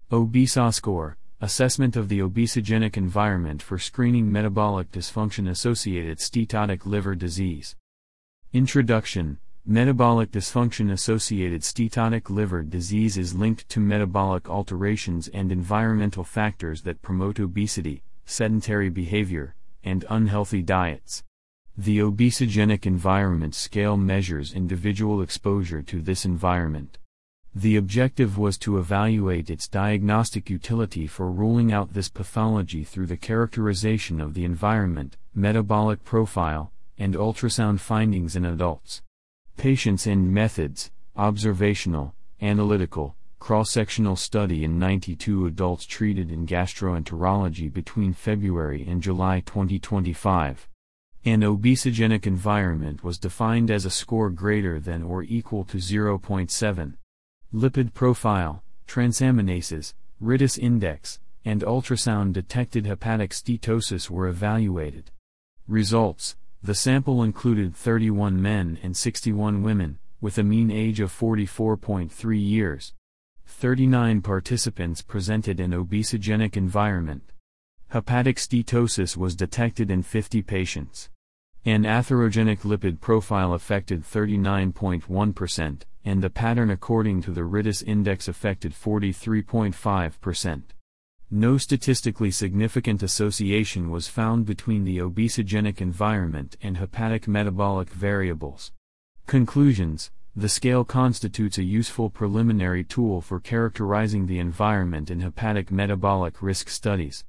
OBESA score, assessment of the obesogenic environment for screening metabolic dysfunction-associated steatotic liver disease. Introduction. Metabolic dysfunction-associated steatotic liver disease is linked to metabolic alterations and environmental factors that promote obesity, sedentary behavior, and unhealthy diets. The obesogenic environment scale measures individual exposure to this environment. The objective was to evaluate its diagnostic utility for ruling out this pathology through the characterization of the environment, metabolic profile, and ultrasound findings in adults. Patients and methods: observational, analytical, cross-sectional study in 92 adults treated in gastroenterology between February and July 2025. An obesogenic environment was defined as a score greater than or equal to 0.7. Lipid profile, transaminases, Ritis index, and ultrasound-detected hepatic steatosis were evaluated. Results: the sample included 31 men and 61 women, with a mean age of 44.3 years. 39 participants presented an obesogenic environment. Hepatic steatosis was detected in 50 patients. An atherogenic lipid profile affected 39.1%, and the pattern according to the Ritis index affected 43.5%. No statistically significant association was found between the obesogenic environment and hepatic metabolic variables. Conclusions: the scale constitutes a useful preliminary tool for characterizing the environment in hepatic metabolic risk studies.